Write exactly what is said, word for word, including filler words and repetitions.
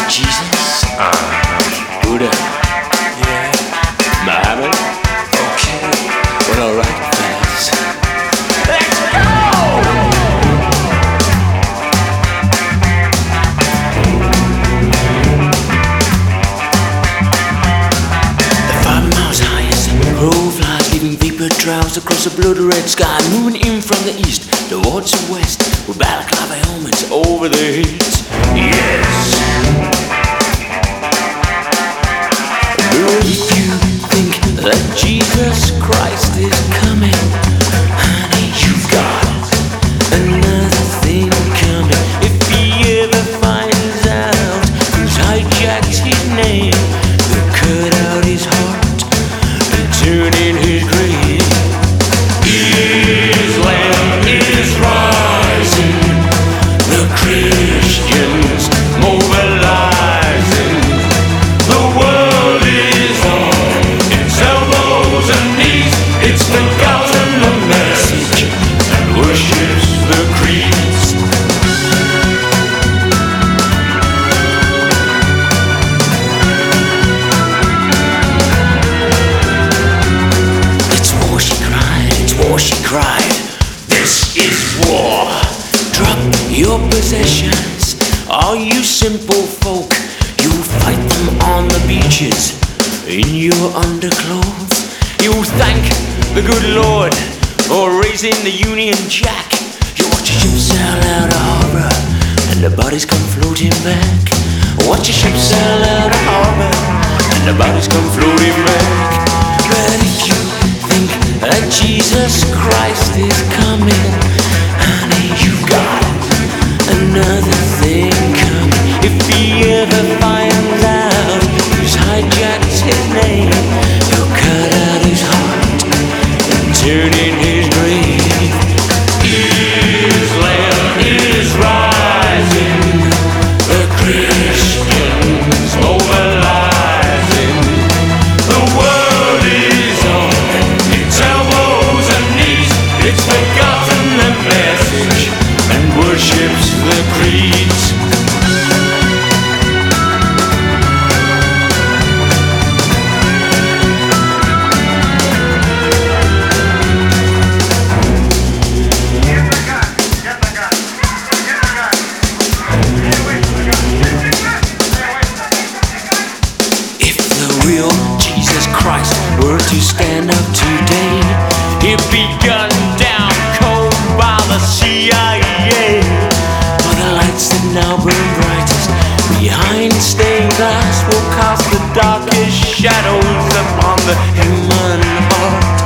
Jesus, Uh-huh. Buddha, Yeah. Muhammad. Okay. Well, alright, fellas. Five miles high as the crow flies, leaving vapor trails across the blood-red sky. Moving in from the east towards the west, with balaclava helmets over their heads. Yes. But if you think that Jesus Christ is coming, honey, you've got another thing coming. If he ever finds out who's hijacked his name, they'll cut out his heart and turn in his grave. Islam is rising, the Christians mobilizing. The world is on its elbows and knees. It's forgotten the message and worships the creeds. It's war, she cried, it's war, she cried. This is war. Drop your possessions, all you simple folk. You'll fight them on the beaches in your underclothes. You'll thank the good Lord for raising the Union Jack. You watch a ship sail out of harbor and the bodies come floating back. Watch a ship sail out of harbor and the bodies come floating back. But if you think that Jesus Christ is coming, honey, you've got another thing coming. If he ever finds out who's hijacked his name, he'll cut out his heart and turn in his grave. Islam is rising, the Christians mobilizing. The world is on its elbows and knees. It's forgotten the message and worships the creeds. If the real Jesus Christ were to stand up today, he'd be gunned down cold by the C I A. For the lights that now burn brightest behind stained glass will cast the darkest shadows upon the human heart.